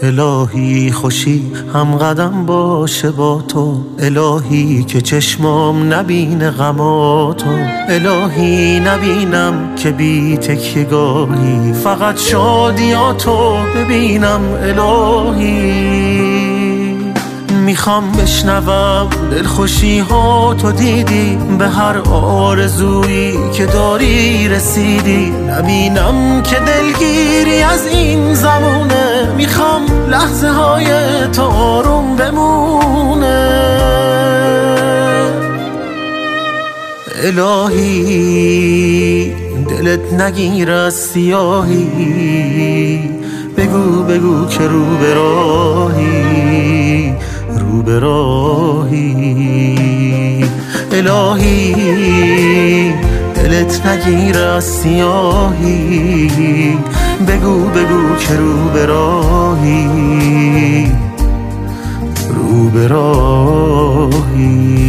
الهی خوشی هم قدم باشه با تو، الهی که چشمام نبینه غماتو، الهی نبینم که بی تکیه‌گاهی، فقط شادیاتو ببینم الهی. میخوام بشنوم دلخوشی ها تو دیدی، به هر آرزویی که داری رسیدی، نبینم که دلگیری از این زمونه، میخوام لحظه های تو آروم بمونه. الهی دلت نگیر از سیاهی، بگو بگو که رو به راهی، رو به راهی. الهی دلت نگیر از سیاهی، بگو بگو که رو به راهی، رو به راهی.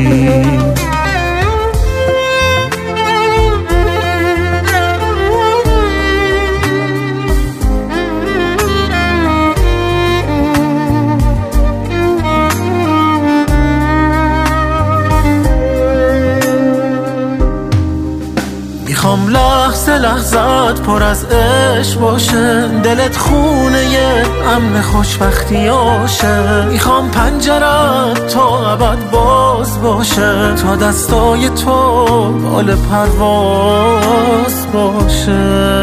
میخوام لحظه لحظت پر از عشق باشه، دلت خونه امن خوشبختیاشه، میخوام پنجرت تا ابد باز باشه، تا دستای تو بال پرواز باشه.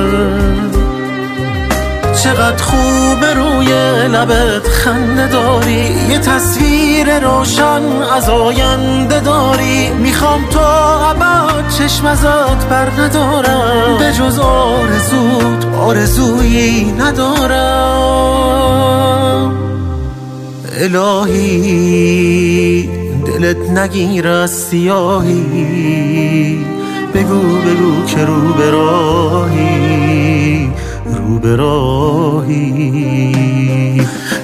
چقدر خوبه روی لبت خنده داری، یه تصویر روشن از آینده داری، میخوام تا ابد چشم ازت بر ندارم، به جز آرزوت آرزویی ندارم. الهی دلت نگیر از سیاهی، بگو بگو که رو به راهی، رو به راهی.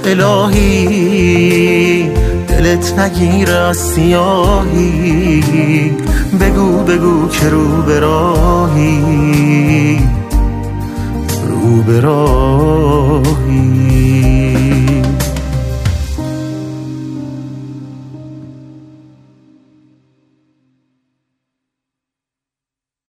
الهی دلت نگیر از سیاهی، بگو بگو که رو به راهی، رو به راهی.